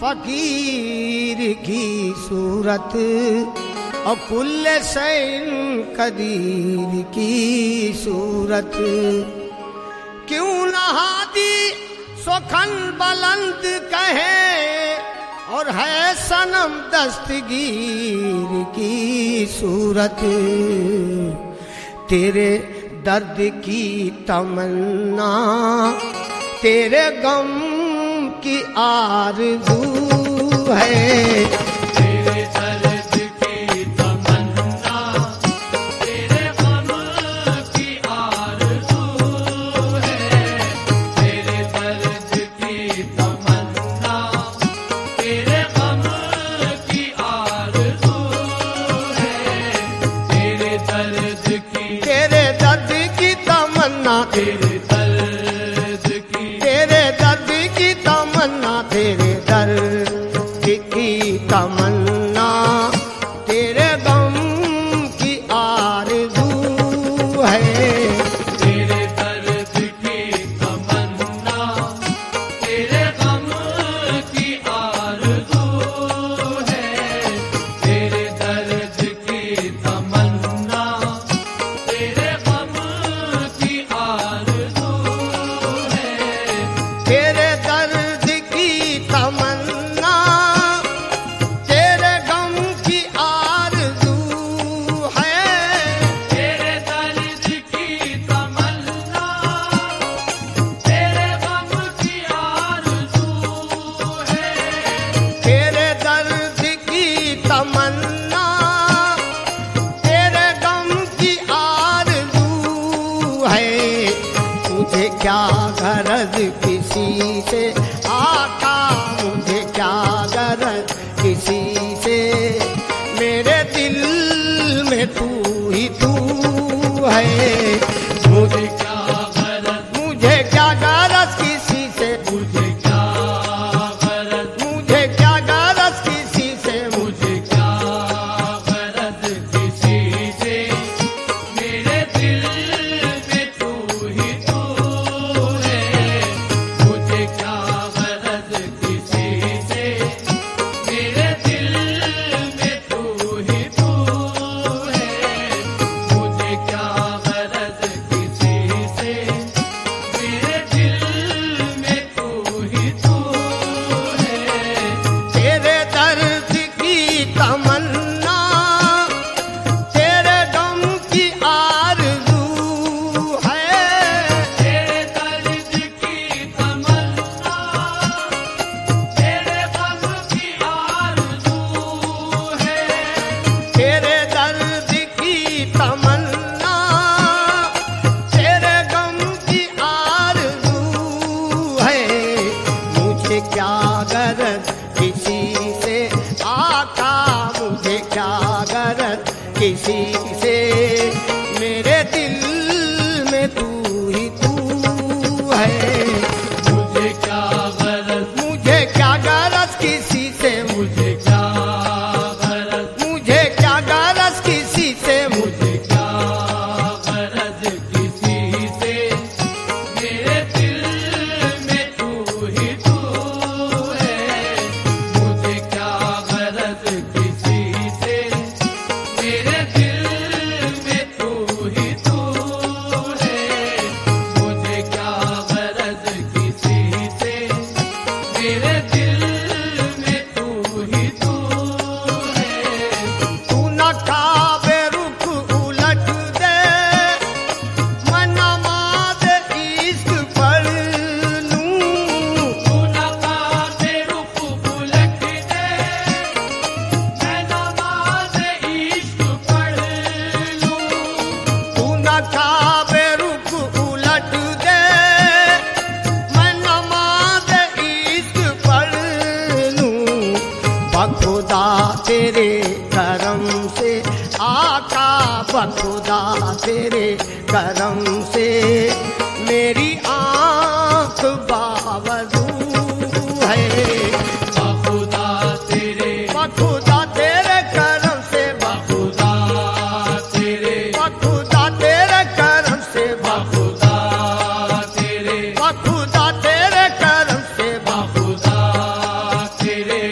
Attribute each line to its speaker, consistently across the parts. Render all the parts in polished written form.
Speaker 1: फकीर की सूरत और कुल्ले सैन कदीर की सूरत। क्यों न हादी सोखन बुलंद कहे और है सनम दस्तगीर की सूरत। तेरे दर्द की तमन्ना तेरे गम की आरज़ू है।
Speaker 2: तेरे दर्द की तमन्ना तेरे गम की आरज़ू है। तेरे दर्द की तमन्ना तेरे गम की आरज़ू है। तेरे दर्द की तमन्ना
Speaker 1: तेरे दर्द की तमन्ना तेरे दर्द की तमन्ना तेरे गम की आरज़ू है।
Speaker 2: तेरे दर्द की तमन्ना तेरे गम की आरज़ू है। तेरे दर्द की तमन्ना तेरे गम की आरज़ू है।
Speaker 1: तेरे दर्द की तमन्ना तेरे गम की आरज़ू है।
Speaker 2: तेरे दर्द की तमन्ना तेरे गम की आरज़ू है।
Speaker 1: तेरे दर्द की तमन्ना तेरे गम की आरज़ू है। मुझे क्या गरज किसी से आका, मुझे क्या गरज किसी से, मेरे दिल में तू ही तू है।
Speaker 2: मुझे क्या गरज
Speaker 1: मुझे क्या गरज किसी से,
Speaker 2: मुझे क्या गरज
Speaker 1: मुझे क्या गरज किसी से,
Speaker 2: मुझे क्या गरज किसी से, मेरे दिल में तू ही तू है। मुझे क्या गरज किसी से, मेरे दिल में तू ही तू है। मुझे क्या गरज किसी से, मेरे दिल में तू ही तू है।
Speaker 1: तेरे दर्द की तमन्ना तेरे गम की आरज़ू है।
Speaker 2: तेरे दर्द की तमन्ना तेरे गम की आरज़ू है।
Speaker 1: तेरे दर्द की तमन्ना तेरे गम की आरज़ू है। मुझे क्या गरज किसी से आका, मुझे क्या गरज किसी से, मेरे दिल में तू ही तू है।
Speaker 2: मुझे क्या गरज
Speaker 1: मुझे क्या गरज किसी से,
Speaker 2: मुझे क्या गरज
Speaker 1: मुझे क्या गरज किसी से,
Speaker 2: मुझे क्या गरज किसी से, मेरे दिल में तू ही तू है। मुझे क्या गरज किसी से, मेरे दिल में तू ही तू है। मुझे क्या गरज किसी से, मेरे दिल में तू ही तू है।
Speaker 1: तू न काबे रुख उलट दे, मैं नमाज़ इश्क पढ़ लूं।
Speaker 2: तू न काबे रुख उलट दे, मैं नमाज़ इश्क पढ़ लूं।
Speaker 1: तू न काबे रुख उलट दे, मैं नमाज़ इश्क पढ़ लूं। बखुदा तेरे करम से आका, बखुदा तेरे करम से मेरी आँख बावजू है।
Speaker 2: बखुदा तेरे
Speaker 1: बखुदा तेरे करम से,
Speaker 2: बखुदा तेरे
Speaker 1: बखुदा तेरे करम से,
Speaker 2: बखुदा तेरे
Speaker 1: बखुदा तेरे करम से,
Speaker 2: बखुदा तेरे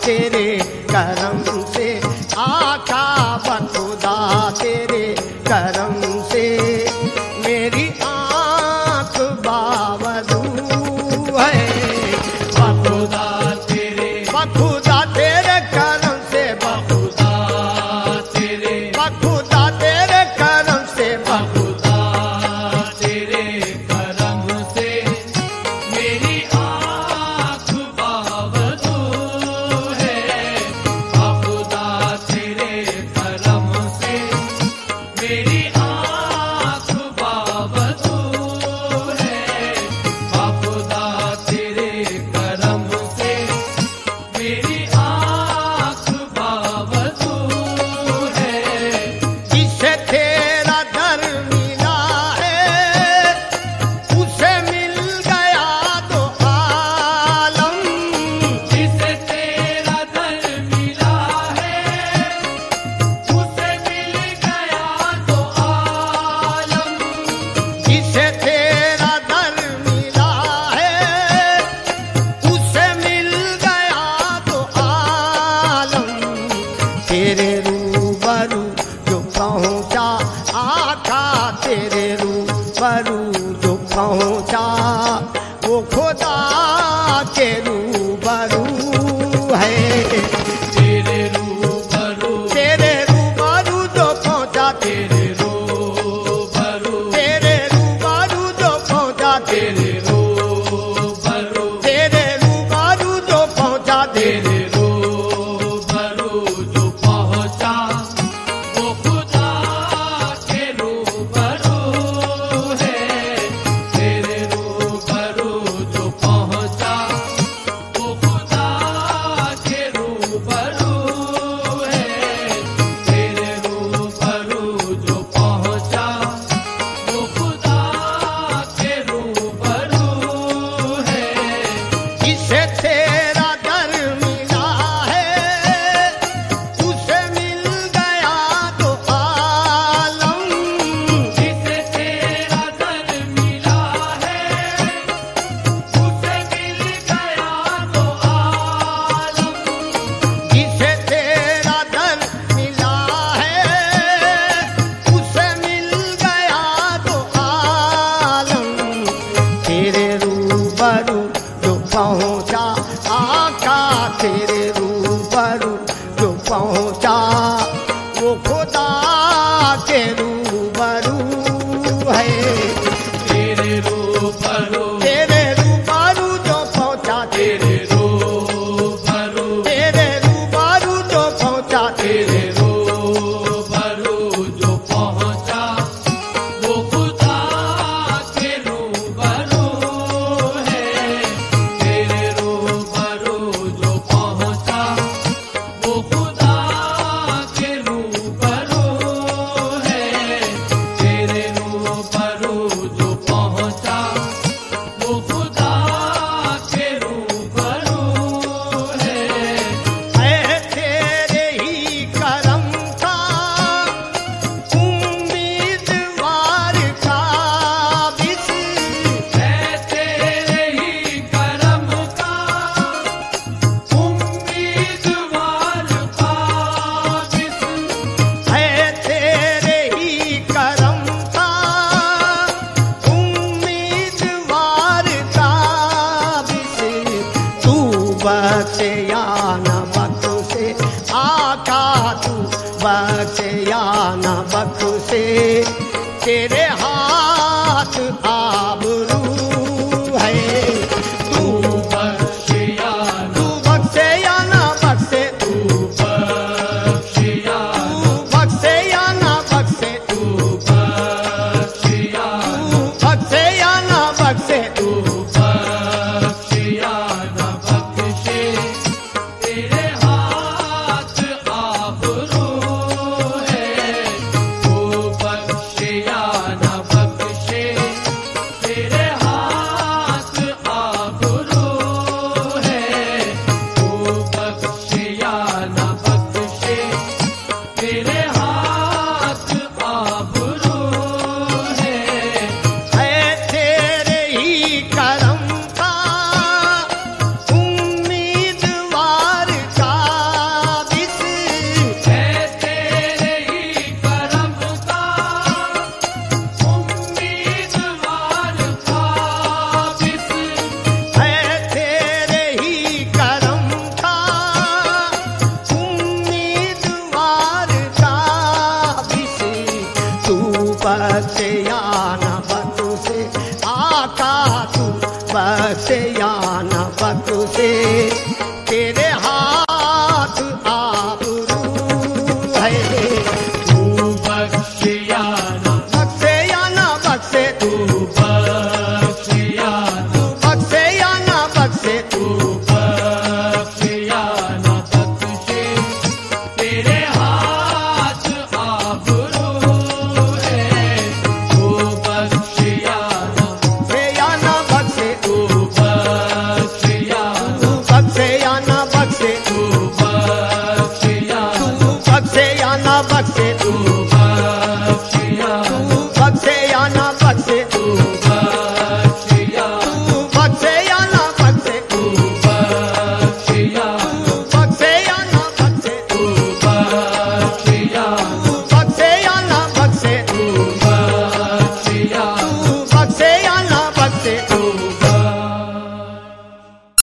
Speaker 1: तेरे करम से, आका बखुदा तेरे करम से, मेरी आँख बावजू है।
Speaker 2: बखुदा तेरे,
Speaker 1: बखुदा तेरे करम से,
Speaker 2: बखुदा तेरे,
Speaker 1: बखुदा तेरे करम से,
Speaker 2: बखुदा तेरे करम से, मेरी आँख बावजू है। बखुदा तेरे करम से, मेरी आँख बावजू है। बखुदा तेरे करम से, मेरी आँख बावजू है।
Speaker 1: जिसे तेरा दर मिला है, उसे मिल गया तो आलम।
Speaker 2: जिसे तेरा दर मिला है, उसे मिल गया तो आलम।
Speaker 1: जिसे तेरा दर मिला है, उसे मिल गया तो आलम। तेरे रूबरू जो पहुंचा आका, तेरे रूबरू जो पहुंचा, वो खुदा के रूबरू है।
Speaker 2: तेरे रूबरू,
Speaker 1: तेरे रूबरू जो पहुंचा,
Speaker 2: तेरे रूबरू,
Speaker 1: तेरे रूबरू जो पहुंचा,
Speaker 2: तेरे रूबरू,
Speaker 1: तेरे रूबरू जो पहुंचा,
Speaker 2: तेरे रूबरू जो पहुंचा, वो खुदा के रूबरू है। तेरे रूबरू जो पहुंचा, वो खुदा के रूबरू है। तेरे रूबरू जो पहुंचा, वो खुदा के रूबरू है।
Speaker 1: जिसे तेरा दर मिला है, उसे मिल गया तो आलम।
Speaker 2: जिसे तेरा दर मिला है, उसे मिल गया तो आलम।
Speaker 1: जिसे तेरा दर मिला है, उसे मिल गया तो आलम। तेरे रूबरू जो पहुंचा आका, तेरे रूबरू जो पहुंचा, वो खुदा के रूबरू है।
Speaker 2: तेरे रूबरू,
Speaker 1: तेरे रूबरू जो पहुंचा,
Speaker 2: तेरे रूबरू,
Speaker 1: तेरे रूबरू जो पहुंचा,
Speaker 2: तेरे रूबरू जो पहुंचा, वो खुदा के रूबरू है। तेरे रूबरू जो पहुंचा, वो खुदा
Speaker 1: बख्शे या न बख्शे, आका तू बख्शे या न बख्शे।